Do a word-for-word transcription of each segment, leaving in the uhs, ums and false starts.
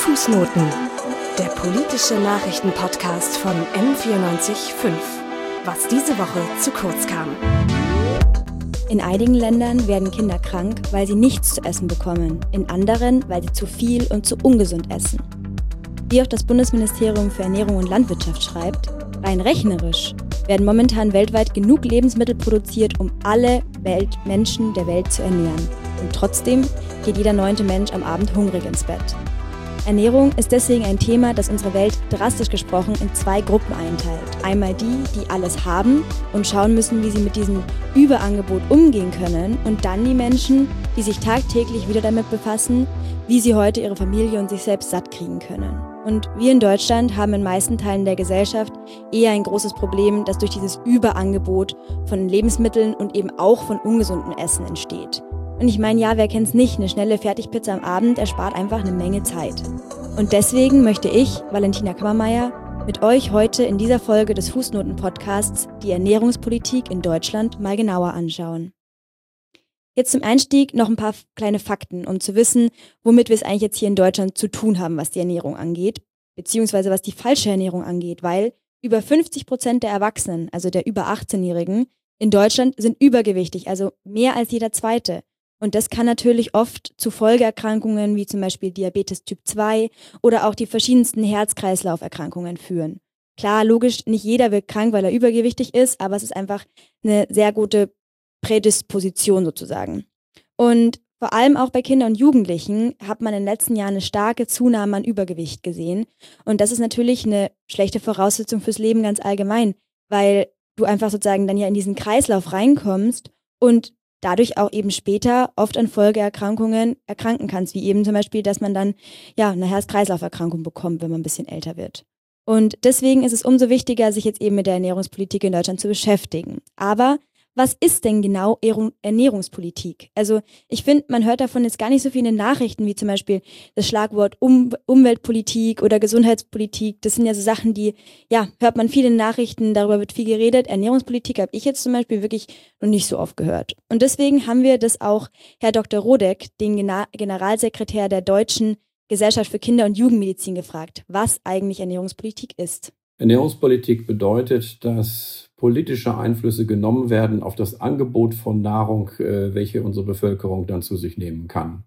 Fußnoten, der politische Nachrichtenpodcast von M vierundneunzig Komma fünf. Was diese Woche zu kurz kam. In einigen Ländern werden Kinder krank, weil sie nichts zu essen bekommen, in anderen, weil sie zu viel und zu ungesund essen. Wie auch das Bundesministerium für Ernährung und Landwirtschaft schreibt, rein rechnerisch werden momentan weltweit genug Lebensmittel produziert, um alle Welt Menschen der Welt zu ernähren. Und trotzdem geht jeder neunte Mensch am Abend hungrig ins Bett. Ernährung ist deswegen ein Thema, das unsere Welt drastisch gesprochen in zwei Gruppen einteilt. Einmal die, die alles haben und schauen müssen, wie sie mit diesem Überangebot umgehen können, und dann die Menschen, die sich tagtäglich wieder damit befassen, wie sie heute ihre Familie und sich selbst satt kriegen können. Und wir in Deutschland haben in meisten Teilen der Gesellschaft eher ein großes Problem, das durch dieses Überangebot von Lebensmitteln und eben auch von ungesundem Essen entsteht. Und ich meine, ja, wer kennt's nicht, eine schnelle Fertigpizza am Abend erspart einfach eine Menge Zeit. Und deswegen möchte ich, Valentina Kammermeier, mit euch heute in dieser Folge des Fußnoten-Podcasts die Ernährungspolitik in Deutschland mal genauer anschauen. Jetzt zum Einstieg noch ein paar kleine Fakten, um zu wissen, womit wir es eigentlich jetzt hier in Deutschland zu tun haben, was die Ernährung angeht, beziehungsweise was die falsche Ernährung angeht, weil über fünfzig Prozent der Erwachsenen, also der über achtzehnjährigen, in Deutschland sind übergewichtig, also mehr als jeder Zweite. Und das kann natürlich oft zu Folgeerkrankungen wie zum Beispiel Diabetes Typ zwei oder auch die verschiedensten Herz-Kreislauf-Erkrankungen führen. Klar, logisch, nicht jeder wird krank, weil er übergewichtig ist, aber es ist einfach eine sehr gute Prädisposition sozusagen. Und vor allem auch bei Kindern und Jugendlichen hat man in den letzten Jahren eine starke Zunahme an Übergewicht gesehen. Und das ist natürlich eine schlechte Voraussetzung fürs Leben ganz allgemein, weil du einfach sozusagen dann ja in diesen Kreislauf reinkommst und dadurch auch eben später oft an Folgeerkrankungen erkranken kannst, wie eben zum Beispiel, dass man dann ja eine Herz-Kreislauf-Erkrankung bekommt, wenn man ein bisschen älter wird. Und deswegen ist es umso wichtiger, sich jetzt eben mit der Ernährungspolitik in Deutschland zu beschäftigen. Aber was ist denn genau Ernährungspolitik? Also ich finde, man hört davon jetzt gar nicht so viel in den Nachrichten, wie zum Beispiel das Schlagwort um- Umweltpolitik oder Gesundheitspolitik. Das sind ja so Sachen, die, ja, hört man viel in den Nachrichten, darüber wird viel geredet. Ernährungspolitik habe ich jetzt zum Beispiel wirklich noch nicht so oft gehört. Und deswegen haben wir das auch Herr Doktor Rodeck, den Gena- Generalsekretär der Deutschen Gesellschaft für Kinder- und Jugendmedizin, gefragt, was eigentlich Ernährungspolitik ist. Ernährungspolitik bedeutet, dass politische Einflüsse genommen werden auf das Angebot von Nahrung, welche unsere Bevölkerung dann zu sich nehmen kann.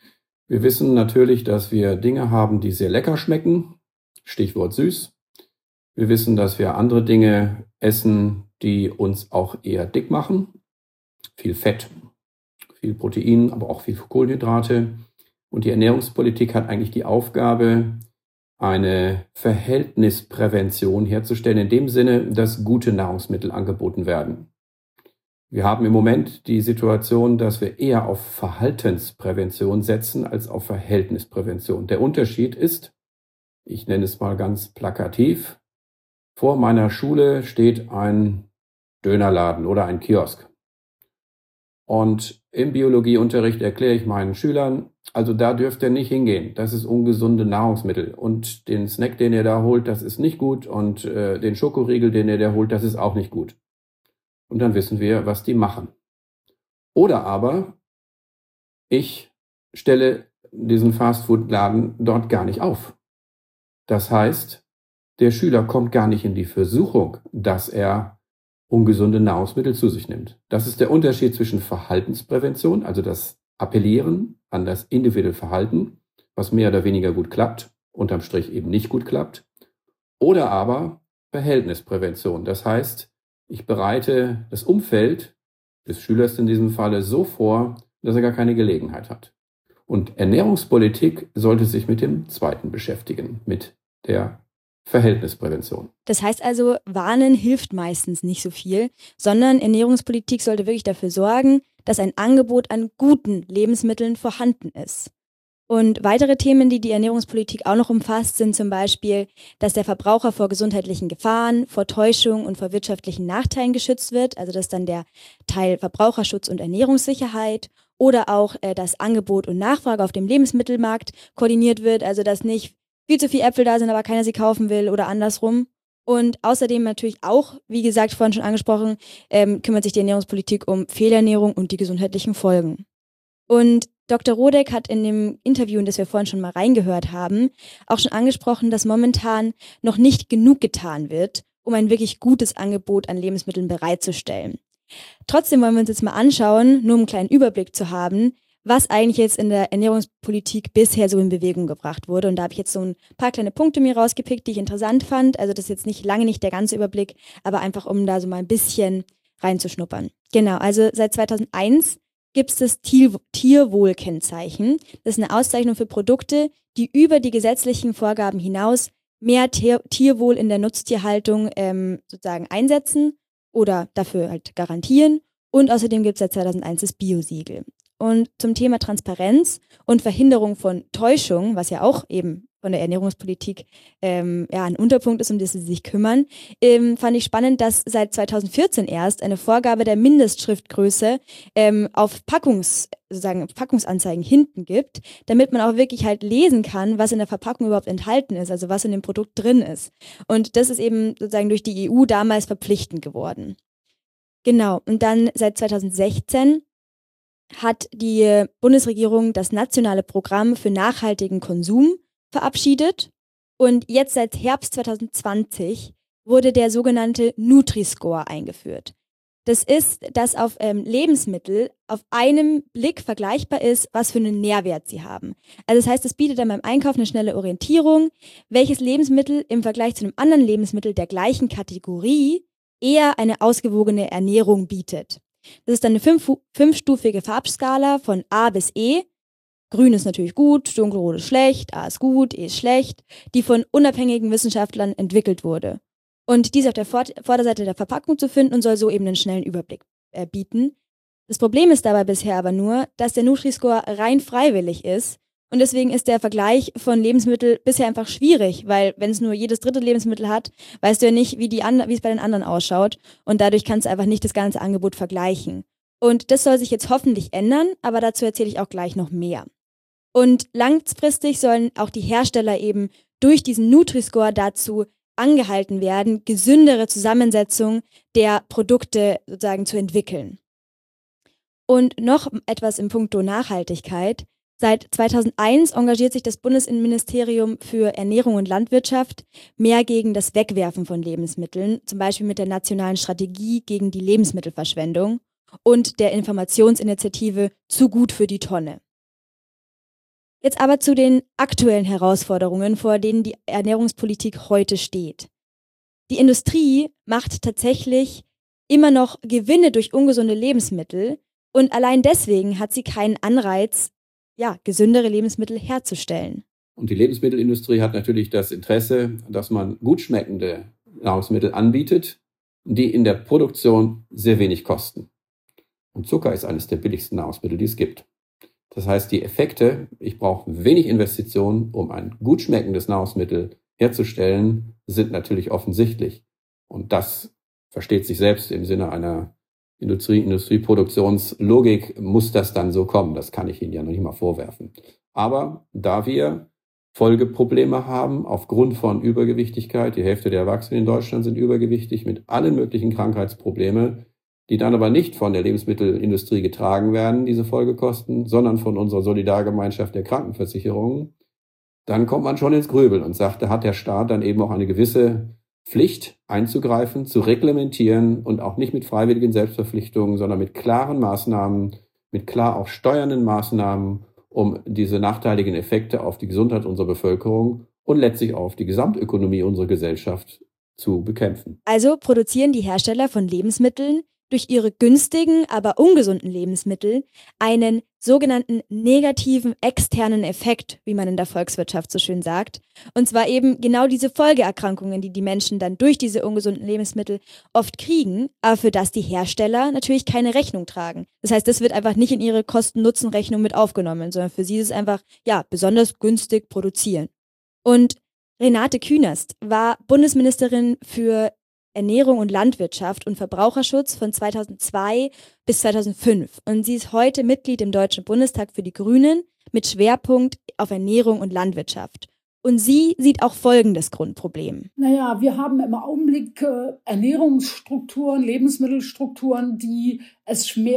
Wir wissen natürlich, dass wir Dinge haben, die sehr lecker schmecken, Stichwort süß. Wir wissen, dass wir andere Dinge essen, die uns auch eher dick machen. Viel Fett, viel Protein, aber auch viel Kohlenhydrate. Und die Ernährungspolitik hat eigentlich die Aufgabe, eine Verhältnisprävention herzustellen, in dem Sinne, dass gute Nahrungsmittel angeboten werden. Wir haben im Moment die Situation, dass wir eher auf Verhaltensprävention setzen als auf Verhältnisprävention. Der Unterschied ist, ich nenne es mal ganz plakativ, vor meiner Schule steht ein Dönerladen oder ein Kiosk. Und im Biologieunterricht erkläre ich meinen Schülern, also da dürft ihr nicht hingehen. Das ist ungesunde Nahrungsmittel. Und den Snack, den ihr da holt, das ist nicht gut. Und äh, den Schokoriegel, den ihr da holt, das ist auch nicht gut. Und dann wissen wir, was die machen. Oder aber, ich stelle diesen Fastfood-Laden dort gar nicht auf. Das heißt, der Schüler kommt gar nicht in die Versuchung, dass er ungesunde Nahrungsmittel zu sich nimmt. Das ist der Unterschied zwischen Verhaltensprävention, also das Appellieren an das individuelle Verhalten, was mehr oder weniger gut klappt, unterm Strich eben nicht gut klappt, oder aber Verhältnisprävention. Das heißt, ich bereite das Umfeld des Schülers in diesem Falle so vor, dass er gar keine Gelegenheit hat. Und Ernährungspolitik sollte sich mit dem Zweiten beschäftigen, mit der Verhältnisprävention. Das heißt also, warnen hilft meistens nicht so viel, sondern Ernährungspolitik sollte wirklich dafür sorgen, dass ein Angebot an guten Lebensmitteln vorhanden ist. Und weitere Themen, die die Ernährungspolitik auch noch umfasst, sind zum Beispiel, dass der Verbraucher vor gesundheitlichen Gefahren, vor Täuschung und vor wirtschaftlichen Nachteilen geschützt wird, also das ist dann der Teil Verbraucherschutz und Ernährungssicherheit, oder auch, äh, dass Angebot und Nachfrage auf dem Lebensmittelmarkt koordiniert wird, also dass nicht viel zu viele Äpfel da sind, aber keiner sie kaufen will oder andersrum. Und außerdem natürlich auch, wie gesagt, vorhin schon angesprochen, ähm, kümmert sich die Ernährungspolitik um Fehlernährung und die gesundheitlichen Folgen. Und Doktor Rodek hat in dem Interview, in das wir vorhin schon mal reingehört haben, auch schon angesprochen, dass momentan noch nicht genug getan wird, um ein wirklich gutes Angebot an Lebensmitteln bereitzustellen. Trotzdem wollen wir uns jetzt mal anschauen, nur um einen kleinen Überblick zu haben, was eigentlich jetzt in der Ernährungspolitik bisher so in Bewegung gebracht wurde. Und da habe ich jetzt so ein paar kleine Punkte mir rausgepickt, die ich interessant fand. Also das ist jetzt nicht lange nicht der ganze Überblick, aber einfach um da so mal ein bisschen reinzuschnuppern. Genau, also seit zweitausendeins gibt es das Tier- Tierwohlkennzeichen. Das ist eine Auszeichnung für Produkte, die über die gesetzlichen Vorgaben hinaus mehr Tier- Tierwohl in der Nutztierhaltung ähm, sozusagen einsetzen oder dafür halt garantieren. Und außerdem gibt es seit zweitausendeins das Biosiegel. Und zum Thema Transparenz und Verhinderung von Täuschung, was ja auch eben von der Ernährungspolitik ähm, ja, ein Unterpunkt ist, um das sie sich kümmern, ähm, fand ich spannend, dass seit zweitausendvierzehn erst eine Vorgabe der Mindestschriftgröße ähm, auf Packungs, sozusagen Packungsanzeigen hinten gibt, damit man auch wirklich halt lesen kann, was in der Verpackung überhaupt enthalten ist, also was in dem Produkt drin ist. Und das ist eben sozusagen durch die E U damals verpflichtend geworden. Genau, und dann seit zweitausendsechzehn hat die Bundesregierung das nationale Programm für nachhaltigen Konsum verabschiedet und jetzt seit Herbst zweitausendzwanzig wurde der sogenannte Nutri-Score eingeführt. Das ist, dass auf ähm, Lebensmittel auf einem Blick vergleichbar ist, was für einen Nährwert sie haben. Also das heißt, es bietet dann beim Einkauf eine schnelle Orientierung, welches Lebensmittel im Vergleich zu einem anderen Lebensmittel der gleichen Kategorie eher eine ausgewogene Ernährung bietet. Das ist dann eine fünf, fünfstufige Farbskala von A bis E. Grün ist natürlich gut, dunkelrot ist schlecht, A ist gut, E ist schlecht, die von unabhängigen Wissenschaftlern entwickelt wurde. Und die ist auf der Vorderseite der Verpackung zu finden und soll so eben einen schnellen Überblick äh, bieten. Das Problem ist dabei bisher aber nur, dass der Nutri-Score rein freiwillig ist und deswegen ist der Vergleich von Lebensmitteln bisher einfach schwierig, weil wenn es nur jedes dritte Lebensmittel hat, weißt du ja nicht, wie, die and- wie es bei den anderen ausschaut und dadurch kannst du einfach nicht das ganze Angebot vergleichen. Und das soll sich jetzt hoffentlich ändern, aber dazu erzähle ich auch gleich noch mehr. Und langfristig sollen auch die Hersteller eben durch diesen Nutri-Score dazu angehalten werden, gesündere Zusammensetzung der Produkte sozusagen zu entwickeln. Und noch etwas im Punkto Nachhaltigkeit. Seit zweitausendeins engagiert sich das Bundesministerium für Ernährung und Landwirtschaft mehr gegen das Wegwerfen von Lebensmitteln, zum Beispiel mit der nationalen Strategie gegen die Lebensmittelverschwendung und der Informationsinitiative Zu gut für die Tonne. Jetzt aber zu den aktuellen Herausforderungen, vor denen die Ernährungspolitik heute steht. Die Industrie macht tatsächlich immer noch Gewinne durch ungesunde Lebensmittel und allein deswegen hat sie keinen Anreiz, ja, gesündere Lebensmittel herzustellen. Und die Lebensmittelindustrie hat natürlich das Interesse, dass man gut schmeckende Nahrungsmittel anbietet, die in der Produktion sehr wenig kosten. Und Zucker ist eines der billigsten Nahrungsmittel, die es gibt. Das heißt, die Effekte, ich brauche wenig Investitionen, um ein gut schmeckendes Nahrungsmittel herzustellen, sind natürlich offensichtlich. Und das versteht sich selbst im Sinne einer Industrie, Industrieproduktionslogik muss das dann so kommen. Das kann ich Ihnen ja noch nicht mal vorwerfen. Aber da wir Folgeprobleme haben aufgrund von Übergewichtigkeit, die Hälfte der Erwachsenen in Deutschland sind übergewichtig mit allen möglichen Krankheitsproblemen, die dann aber nicht von der Lebensmittelindustrie getragen werden, diese Folgekosten, sondern von unserer Solidargemeinschaft der Krankenversicherungen, dann kommt man schon ins Grübeln und sagt, da hat der Staat dann eben auch eine gewisse Pflicht einzugreifen, zu reglementieren und auch nicht mit freiwilligen Selbstverpflichtungen, sondern mit klaren Maßnahmen, mit klar auch steuernden Maßnahmen, um diese nachteiligen Effekte auf die Gesundheit unserer Bevölkerung und letztlich auf die Gesamtökonomie unserer Gesellschaft zu bekämpfen. Also produzieren die Hersteller von Lebensmitteln durch ihre günstigen, aber ungesunden Lebensmittel einen sogenannten negativen externen Effekt, wie man in der Volkswirtschaft so schön sagt. Und zwar eben genau diese Folgeerkrankungen, die die Menschen dann durch diese ungesunden Lebensmittel oft kriegen, aber für das die Hersteller natürlich keine Rechnung tragen. Das heißt, das wird einfach nicht in ihre Kosten-Nutzen-Rechnung mit aufgenommen, sondern für sie ist es einfach, ja, besonders günstig produzieren. Und Renate Künast war Bundesministerin für Ernährung und Landwirtschaft und Verbraucherschutz von zweitausendzwei bis zweitausendfünf. Und sie ist heute Mitglied im Deutschen Bundestag für die Grünen mit Schwerpunkt auf Ernährung und Landwirtschaft. Und sie sieht auch folgendes Grundproblem. Naja, wir haben im Augenblick äh, Ernährungsstrukturen, Lebensmittelstrukturen, die es schwer,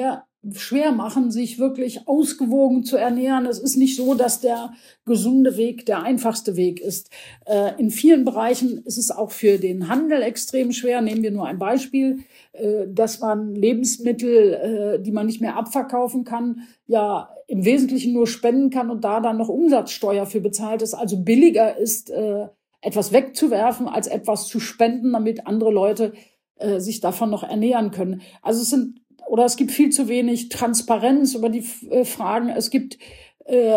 schwer machen, sich wirklich ausgewogen zu ernähren. Es ist nicht so, dass der gesunde Weg der einfachste Weg ist. Äh, in vielen Bereichen ist es auch für den Handel extrem schwer. Nehmen wir nur ein Beispiel, äh, dass man Lebensmittel, äh, die man nicht mehr abverkaufen kann, ja im Wesentlichen nur spenden kann und da dann noch Umsatzsteuer für bezahlt ist. Also billiger ist, äh, etwas wegzuwerfen, als etwas zu spenden, damit andere Leute äh, sich davon noch ernähren können. Also es sind Oder es gibt viel zu wenig Transparenz über die äh, Fragen. Es gibt äh,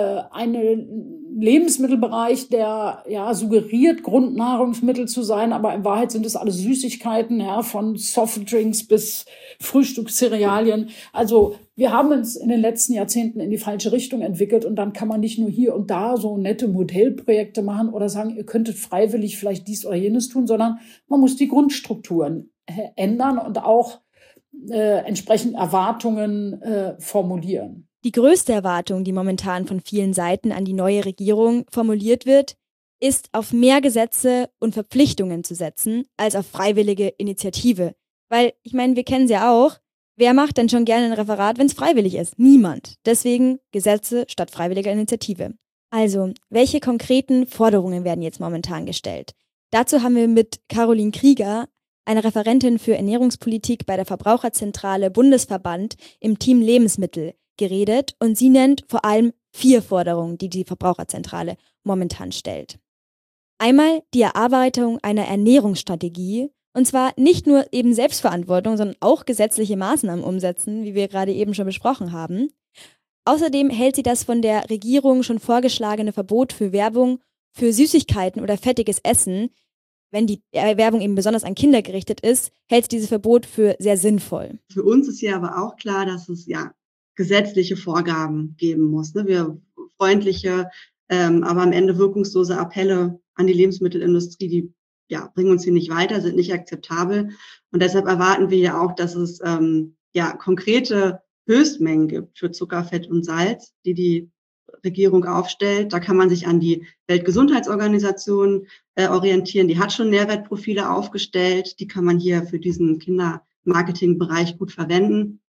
einen Lebensmittelbereich, der ja suggeriert, Grundnahrungsmittel zu sein, aber in Wahrheit sind es alles Süßigkeiten, ja, von Softdrinks bis Frühstückscerealien. Also wir haben uns in den letzten Jahrzehnten in die falsche Richtung entwickelt und dann kann man nicht nur hier und da so nette Modellprojekte machen oder sagen, ihr könntet freiwillig vielleicht dies oder jenes tun, sondern man muss die Grundstrukturen äh, ändern und auch Äh, entsprechend Erwartungen äh, formulieren. Die größte Erwartung, die momentan von vielen Seiten an die neue Regierung formuliert wird, ist, auf mehr Gesetze und Verpflichtungen zu setzen, als auf freiwillige Initiative. Weil, ich meine, wir kennen sie ja auch, wer macht denn schon gerne ein Referat, wenn es freiwillig ist? Niemand. Deswegen Gesetze statt freiwilliger Initiative. Also, welche konkreten Forderungen werden jetzt momentan gestellt? Dazu haben wir mit Caroline Krieger, eine Referentin für Ernährungspolitik bei der Verbraucherzentrale Bundesverband im Team Lebensmittel, geredet und sie nennt vor allem vier Forderungen, die die Verbraucherzentrale momentan stellt. Einmal die Erarbeitung einer Ernährungsstrategie, und zwar nicht nur eben Selbstverantwortung, sondern auch gesetzliche Maßnahmen umsetzen, wie wir gerade eben schon besprochen haben. Außerdem hält sie das von der Regierung schon vorgeschlagene Verbot für Werbung für Süßigkeiten oder fettiges Essen, wenn die Werbung eben besonders an Kinder gerichtet ist, hält sie dieses Verbot für sehr sinnvoll. Für uns ist hier aber auch klar, dass es ja gesetzliche Vorgaben geben muss. Ne? Wir freundliche, ähm, aber am Ende wirkungslose Appelle an die Lebensmittelindustrie, die ja bringen uns hier nicht weiter, sind nicht akzeptabel. Und deshalb erwarten wir ja auch, dass es ähm, ja konkrete Höchstmengen gibt für Zucker, Fett und Salz, die die Regierung aufstellt. Da kann man sich an die Weltgesundheitsorganisation äh, orientieren. Die hat schon Nährwertprofile aufgestellt. Die kann man hier für diesen Kindermarketingbereich gut verwenden.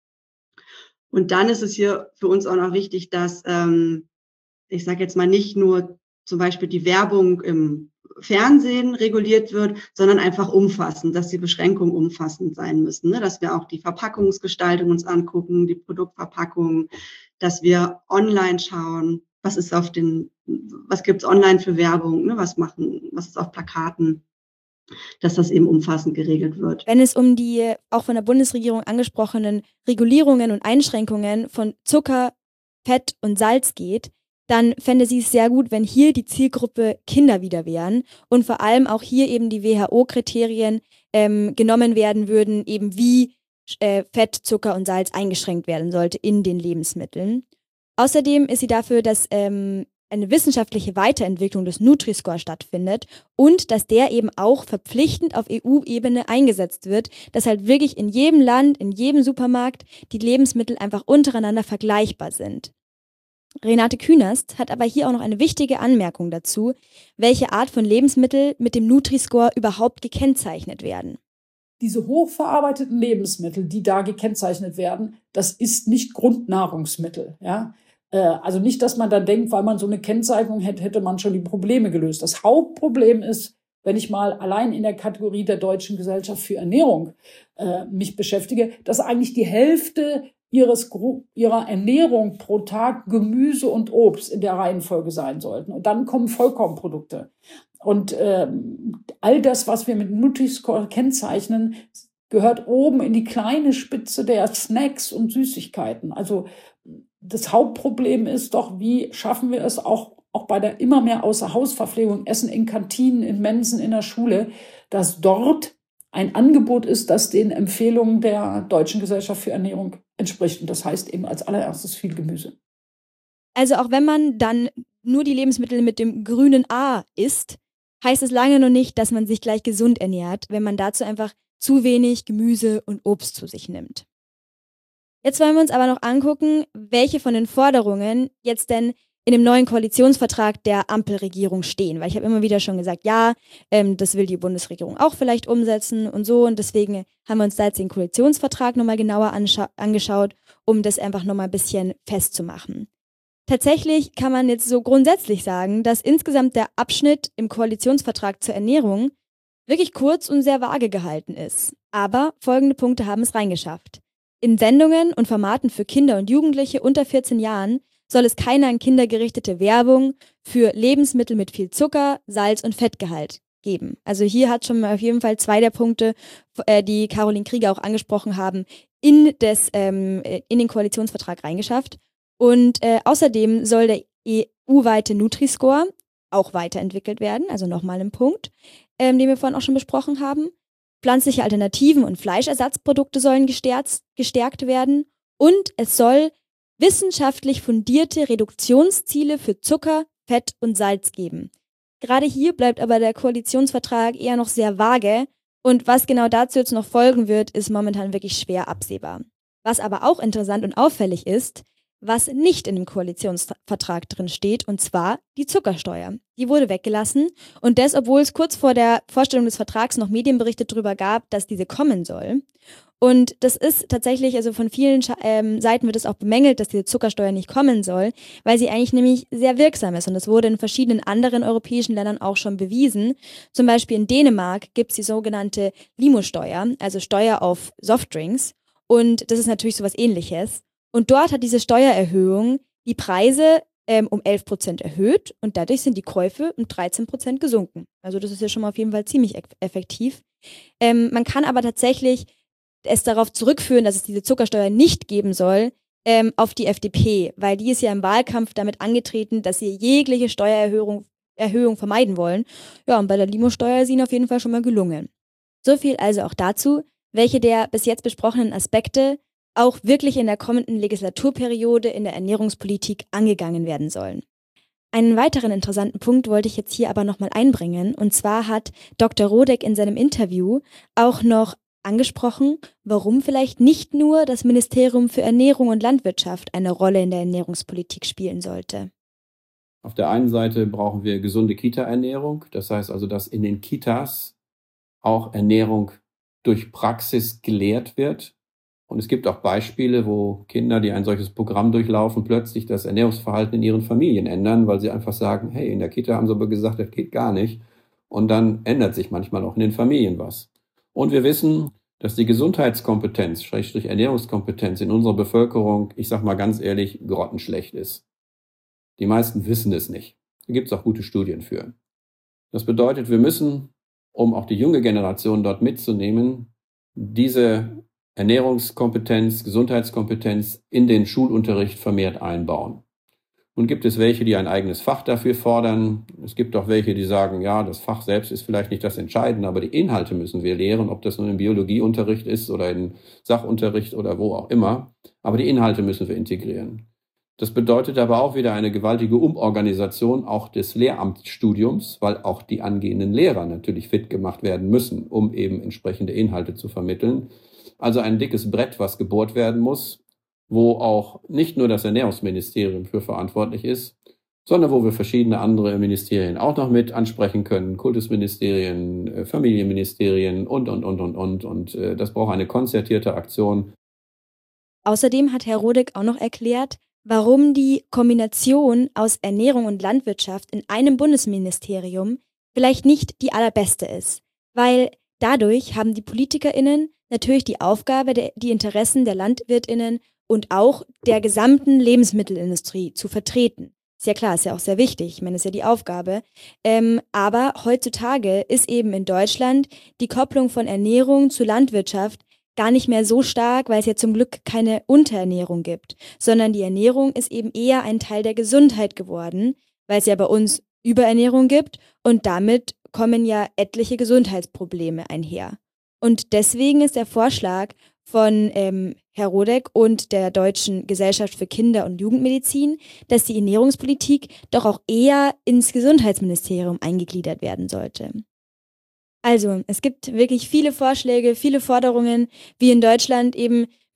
Und dann ist es hier für uns auch noch wichtig, dass, ähm, ich sage jetzt mal, nicht nur zum Beispiel die Werbung im Fernsehen reguliert wird, sondern einfach umfassend, dass die Beschränkungen umfassend sein müssen, ne? Dass wir auch die Verpackungsgestaltung uns angucken, die Produktverpackung, dass wir online schauen, was ist auf den, was gibt's online für Werbung, ne? Was machen, was ist auf Plakaten, dass das eben umfassend geregelt wird. Wenn es um die auch von der Bundesregierung angesprochenen Regulierungen und Einschränkungen von Zucker, Fett und Salz geht, dann fände sie es sehr gut, wenn hier die Zielgruppe Kinder wieder wären und vor allem auch hier eben die W H O-Kriterien ähm, genommen werden würden, eben wie äh, Fett, Zucker und Salz eingeschränkt werden sollte in den Lebensmitteln. Außerdem ist sie dafür, dass ähm, eine wissenschaftliche Weiterentwicklung des Nutri-Score stattfindet und dass der eben auch verpflichtend auf E U-Ebene eingesetzt wird, dass halt wirklich in jedem Land, in jedem Supermarkt die Lebensmittel einfach untereinander vergleichbar sind. Renate Künast hat aber hier auch noch eine wichtige Anmerkung dazu, welche Art von Lebensmittel mit dem Nutri-Score überhaupt gekennzeichnet werden. Diese hochverarbeiteten Lebensmittel, die da gekennzeichnet werden, das ist nicht Grundnahrungsmittel. Ja? Äh, also nicht, dass man da denkt, weil man so eine Kennzeichnung hätte, hätte man schon die Probleme gelöst. Das Hauptproblem ist, wenn ich mal allein in der Kategorie der Deutschen Gesellschaft für Ernährung äh, mich beschäftige, dass eigentlich die Hälfte ihres, ihrer Ernährung pro Tag Gemüse und Obst in der Reihenfolge sein sollten. Und dann kommen Vollkornprodukte. Und ähm, all das, was wir mit Nutri-Score kennzeichnen, gehört oben in die kleine Spitze der Snacks und Süßigkeiten. Also das Hauptproblem ist doch, wie schaffen wir es auch, auch bei der immer mehr Außerhausverpflegung, Essen in Kantinen, in Mensen, in der Schule, dass dort ein Angebot ist, das den Empfehlungen der Deutschen Gesellschaft für Ernährung entspricht. Und das heißt eben als allererstes viel Gemüse. Also auch wenn man dann nur die Lebensmittel mit dem grünen A isst, heißt es lange noch nicht, dass man sich gleich gesund ernährt, wenn man dazu einfach zu wenig Gemüse und Obst zu sich nimmt. Jetzt wollen wir uns aber noch angucken, welche von den Forderungen jetzt denn in dem neuen Koalitionsvertrag der Ampelregierung stehen. Weil ich habe immer wieder schon gesagt, ja, ähm, das will die Bundesregierung auch vielleicht umsetzen und so. Und deswegen haben wir uns da jetzt den Koalitionsvertrag nochmal genauer anscha- angeschaut, um das einfach nochmal ein bisschen festzumachen. Tatsächlich kann man jetzt so grundsätzlich sagen, dass insgesamt der Abschnitt im Koalitionsvertrag zur Ernährung wirklich kurz und sehr vage gehalten ist. Aber folgende Punkte haben es reingeschafft. In Sendungen und Formaten für Kinder und Jugendliche unter vierzehn Jahren soll es keine an Kinder gerichtete Werbung für Lebensmittel mit viel Zucker, Salz und Fettgehalt geben. Also hier hat schon mal auf jeden Fall zwei der Punkte, äh, die Caroline Krieger auch angesprochen haben, in, des, ähm, in den Koalitionsvertrag reingeschafft. Und äh, außerdem soll der E U-weite Nutri-Score auch weiterentwickelt werden, also nochmal ein Punkt, ähm, den wir vorhin auch schon besprochen haben. Pflanzliche Alternativen und Fleischersatzprodukte sollen gestärkt, gestärkt werden und es soll wissenschaftlich fundierte Reduktionsziele für Zucker, Fett und Salz geben. Gerade hier bleibt aber der Koalitionsvertrag eher noch sehr vage und was genau dazu jetzt noch folgen wird, ist momentan wirklich schwer absehbar. Was aber auch interessant und auffällig ist, was nicht in dem Koalitionsvertrag drin steht, und zwar die Zuckersteuer. Die wurde weggelassen und das, obwohl es kurz vor der Vorstellung des Vertrags noch Medienberichte darüber gab, dass diese kommen soll. Und das ist tatsächlich, also von vielen ähm, Seiten wird es auch bemängelt, dass diese Zuckersteuer nicht kommen soll, weil sie eigentlich nämlich sehr wirksam ist und das wurde in verschiedenen anderen europäischen Ländern auch schon bewiesen. Zum Beispiel in Dänemark gibt es die sogenannte Limo-Steuer, also Steuer auf Softdrinks und das ist natürlich sowas Ähnliches. Und dort hat diese Steuererhöhung die Preise ähm, um elf Prozent erhöht und dadurch sind die Käufe um dreizehn Prozent gesunken. Also das ist ja schon mal auf jeden Fall ziemlich e- effektiv. Ähm, man kann aber tatsächlich es darauf zurückführen, dass es diese Zuckersteuer nicht geben soll, ähm, auf die F D P, weil die ist ja im Wahlkampf damit angetreten, dass sie jegliche Steuererhöhung Erhöhung vermeiden wollen. Ja, und bei der Limo-Steuer ist ihnen auf jeden Fall schon mal gelungen. So viel also auch dazu, welche der bis jetzt besprochenen Aspekte auch wirklich in der kommenden Legislaturperiode in der Ernährungspolitik angegangen werden sollen. Einen weiteren interessanten Punkt wollte ich jetzt hier aber nochmal einbringen. Und zwar hat Doktor Rodek in seinem Interview auch noch angesprochen, warum vielleicht nicht nur das Ministerium für Ernährung und Landwirtschaft eine Rolle in der Ernährungspolitik spielen sollte. Auf der einen Seite brauchen wir gesunde Kita-Ernährung. Das heißt also, dass in den Kitas auch Ernährung durch Praxis gelehrt wird. Und es gibt auch Beispiele, wo Kinder, die ein solches Programm durchlaufen, plötzlich das Ernährungsverhalten in ihren Familien ändern, weil sie einfach sagen, hey, in der Kita haben sie aber gesagt, das geht gar nicht. Und dann ändert sich manchmal auch in den Familien was. Und wir wissen, dass die Gesundheitskompetenz, Schrägstrich Ernährungskompetenz in unserer Bevölkerung, ich sag mal ganz ehrlich, grottenschlecht ist. Die meisten wissen es nicht. Da gibt es auch gute Studien für. Das bedeutet, wir müssen, um auch die junge Generation dort mitzunehmen, diese Ernährungskompetenz, Gesundheitskompetenz in den Schulunterricht vermehrt einbauen. Nun gibt es welche, die ein eigenes Fach dafür fordern. Es gibt auch welche, die sagen, ja, das Fach selbst ist vielleicht nicht das Entscheidende, aber die Inhalte müssen wir lehren, ob das nun im Biologieunterricht ist oder im Sachunterricht oder wo auch immer. Aber die Inhalte müssen wir integrieren. Das bedeutet aber auch wieder eine gewaltige Umorganisation auch des Lehramtsstudiums, weil auch die angehenden Lehrer natürlich fit gemacht werden müssen, um eben entsprechende Inhalte zu vermitteln. Also ein dickes Brett, was gebohrt werden muss, wo auch nicht nur das Ernährungsministerium für verantwortlich ist, sondern wo wir verschiedene andere Ministerien auch noch mit ansprechen können, Kultusministerien, Familienministerien und, und, und, und, und. Und das braucht eine konzertierte Aktion. Außerdem hat Herr Rodek auch noch erklärt, warum die Kombination aus Ernährung und Landwirtschaft in einem Bundesministerium vielleicht nicht die allerbeste ist, weil dadurch haben die PolitikerInnen natürlich die Aufgabe, die Interessen der LandwirtInnen und auch der gesamten Lebensmittelindustrie zu vertreten. Ist ja klar, ist ja auch sehr wichtig, ich meine, das ist ja die Aufgabe. Ähm, aber heutzutage ist eben in Deutschland die Kopplung von Ernährung zu Landwirtschaft gar nicht mehr so stark, weil es ja zum Glück keine Unterernährung gibt, sondern die Ernährung ist eben eher ein Teil der Gesundheit geworden, weil es ja bei uns Überernährung gibt und damit kommen ja etliche Gesundheitsprobleme einher. Und deswegen ist der Vorschlag von ähm, Herr Rodek und der Deutschen Gesellschaft für Kinder- und Jugendmedizin, dass die Ernährungspolitik doch auch eher ins Gesundheitsministerium eingegliedert werden sollte. Also, es gibt wirklich viele Vorschläge, viele Forderungen, wie in Deutschland eben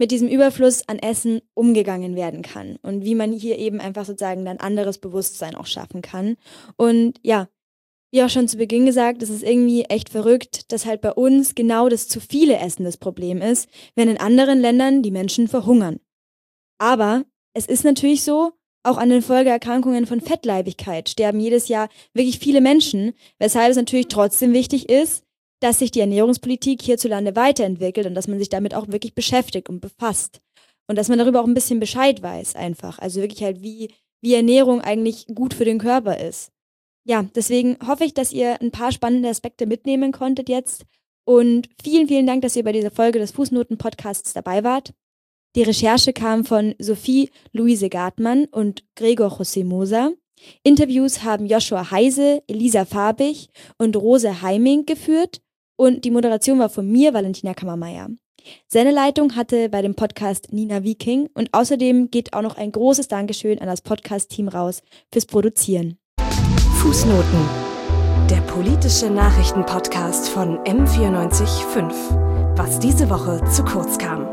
mit diesem Überfluss an Essen umgegangen werden kann und wie man hier eben einfach sozusagen ein anderes Bewusstsein auch schaffen kann. Und ja, wie auch schon zu Beginn gesagt, es ist irgendwie echt verrückt, dass halt bei uns genau das zu viele Essen das Problem ist, wenn in anderen Ländern die Menschen verhungern. Aber es ist natürlich so, auch an den Folgeerkrankungen von Fettleibigkeit sterben jedes Jahr wirklich viele Menschen, weshalb es natürlich trotzdem wichtig ist, dass sich die Ernährungspolitik hierzulande weiterentwickelt und dass man sich damit auch wirklich beschäftigt und befasst. Und dass man darüber auch ein bisschen Bescheid weiß einfach. Also wirklich halt, wie, wie Ernährung eigentlich gut für den Körper ist. Ja, deswegen hoffe ich, dass ihr ein paar spannende Aspekte mitnehmen konntet jetzt. Und vielen, vielen Dank, dass ihr bei dieser Folge des Fußnoten-Podcasts dabei wart. Die Recherche kam von Sophie Luise Gartmann und Gregor José Moser. Interviews haben Joshua Heise, Elisa Farbig und Rose Heiming geführt. Und die Moderation war von mir, Valentina Kammermeier. Sendeleitung hatte bei dem Podcast Nina Viking. Und außerdem geht auch noch ein großes Dankeschön an das Podcast-Team raus fürs Produzieren. Fußnoten, der politische Nachrichtenpodcast von M vierundneunzig Komma fünf. Was diese Woche zu kurz kam.